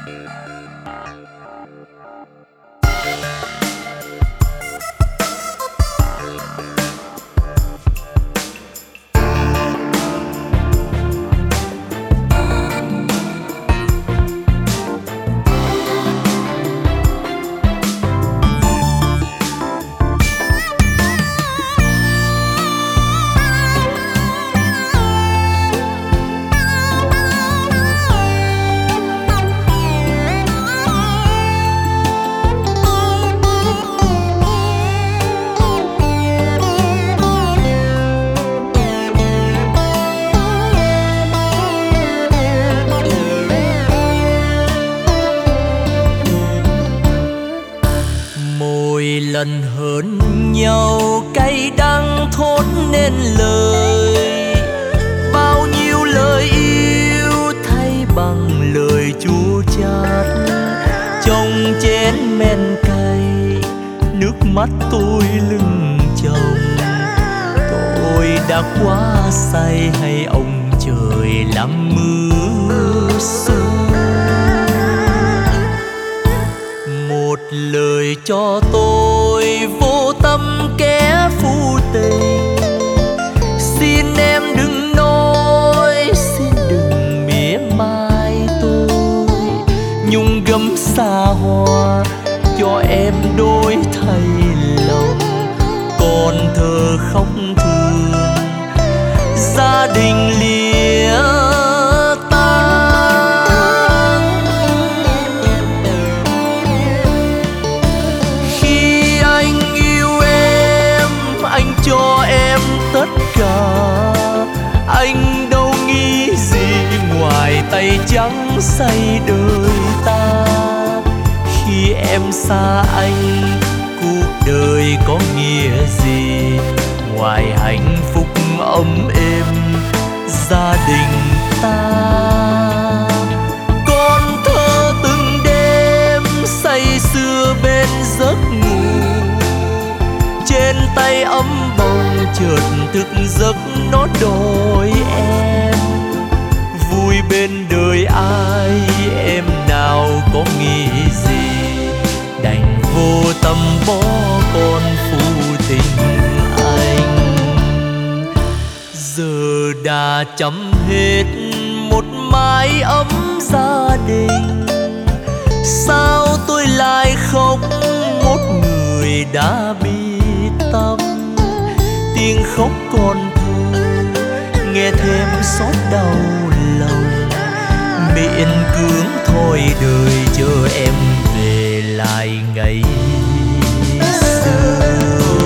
Lần hơn nhau cay đắng thốt nên lời, bao nhiêu lời yêu thay bằng lời chua chát. Trong chén men cay nước mắt tôi lưng chồng, tôi đã quá say hay ông trời làm mưa xuân. Một lời cho tôi vô tâm kẻ phu tình, xin em đừng nói, xin đừng mỉa mai tôi. Nhung gấm xa hoa cho em đổi thay lòng, còn thơ khóc thương gia đình lìa tan. Khi anh yêu em, anh cho em tất cả, anh đâu nghĩ gì ngoài tay trắng say đời ta. Khi em xa anh, cuộc đời có nghĩa gì ngoài hạnh phúc ấm êm gia đình ta. Con thơ từng đêm say sưa bên giấc ngủ, trên tay ấm bồng chợt thức giấc nó đòi em. Vui bên đời ai em nào có nghĩ gì, đành vô tâm bỏ con phu tình anh. Giờ đã chấm hết một mái ấm gia đình, sao tôi lại khóc một người đã bi tâm. Tiếng khóc còn thơ nghe thêm xót đau lòng, miễn cưỡng thôi đời chờ em về lại ngày xưa.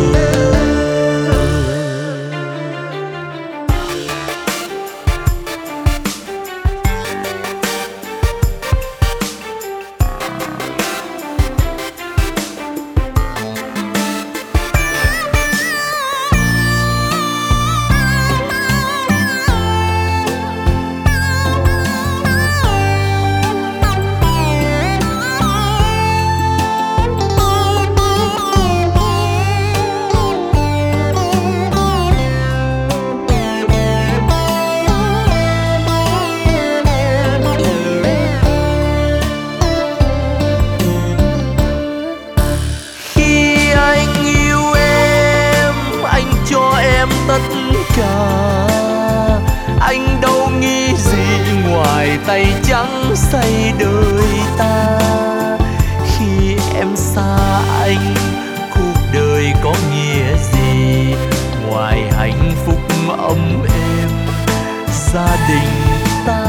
Anh đâu nghĩ gì ngoài tay trắng say đời ta. Khi em xa anh, cuộc đời có nghĩa gì ngoài hạnh phúc ấm êm gia đình ta.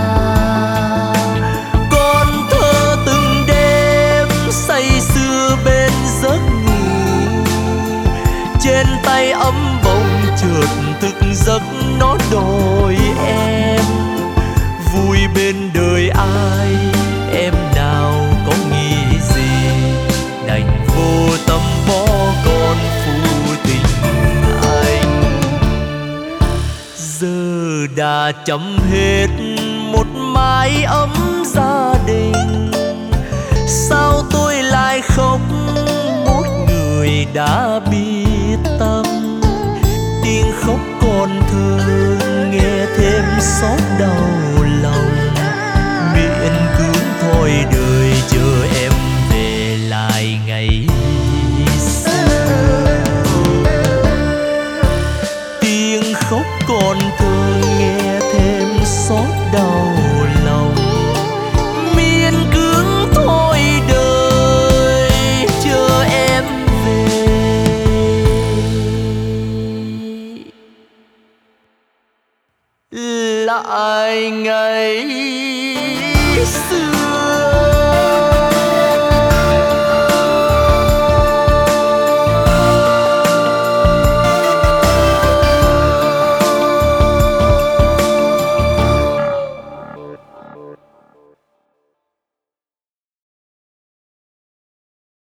Con thơ từng đêm say sưa bên giấc ngủ, trên tay ấm bồng chợt thức giấc nó đòi em. Vui bên đời ai em nào có nghĩ gì, đành vô tâm bỏ con phu tình anh. Giờ đã chấm hết một mái ấm gia đình, sao tôi lại khóc một người đã biết tâm. Tiếng khóc còn thơ nghe thêm xót đau lòng, miễn cưỡng thôi đời khóc còn thường nghe thêm xót đau lòng. Miên cưỡng thôi đời chờ em về. Lại ngày xưa